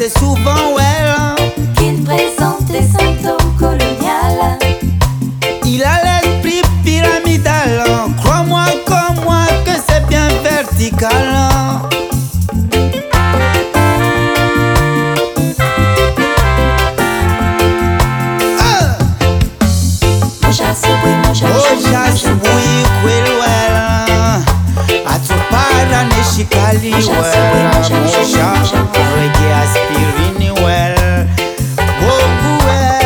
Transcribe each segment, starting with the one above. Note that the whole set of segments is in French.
assez souvent, ouais, qu'il présente des symptômes coloniales. il a l'esprit pyramidal. Crois-moi comme moi que c'est bien vertical. Moja subuhi kweli wela atupara neshikali wela moja rege aspirini wela wogu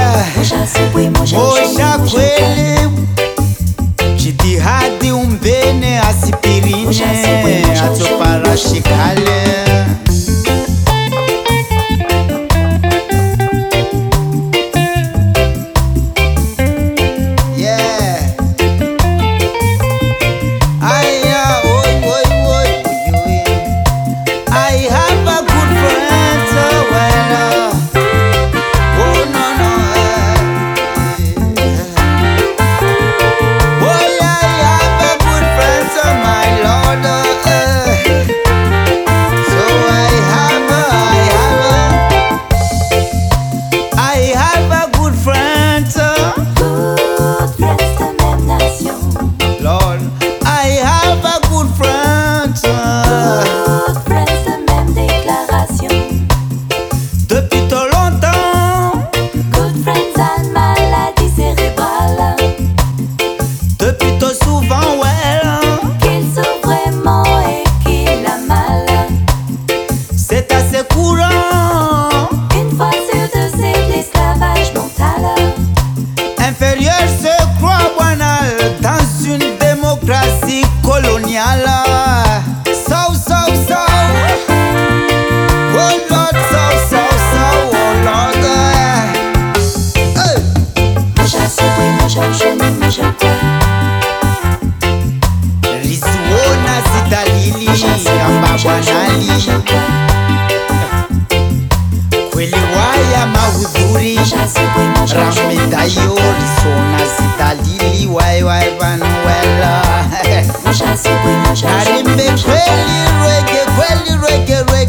moja kweli jitihadi umbene aspirini atupara shikali. Colonial, so, oh Lord, so, oh Lord. Rizwana zitalili ambabwanali kweli waya mahudhuri ramedayo rizona zitalili wai vanuela Arimbe kweli rege